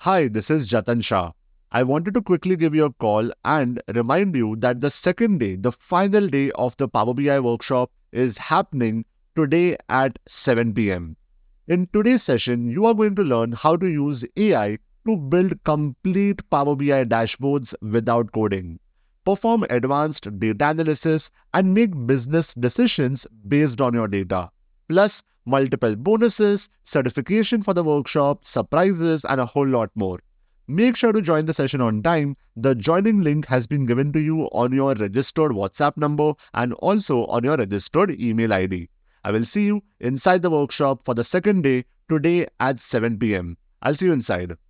Hi, this is Jatan Shah. I wanted to quickly give you a call and remind you that the second day, the final day of the Power BI workshop is happening today at 7 pm. In today's session, you are going to learn how to use AI to build complete Power BI dashboards without coding, perform advanced data analysis, and make business decisions based on your data. Plus, multiple bonuses, certification for the workshop, surprises, and a whole lot more. Make sure to join the session on time. The joining link has been given to you on your registered WhatsApp number and also on your registered email ID. I will see you inside the workshop for the second day today at 7 pm. I'll see you inside.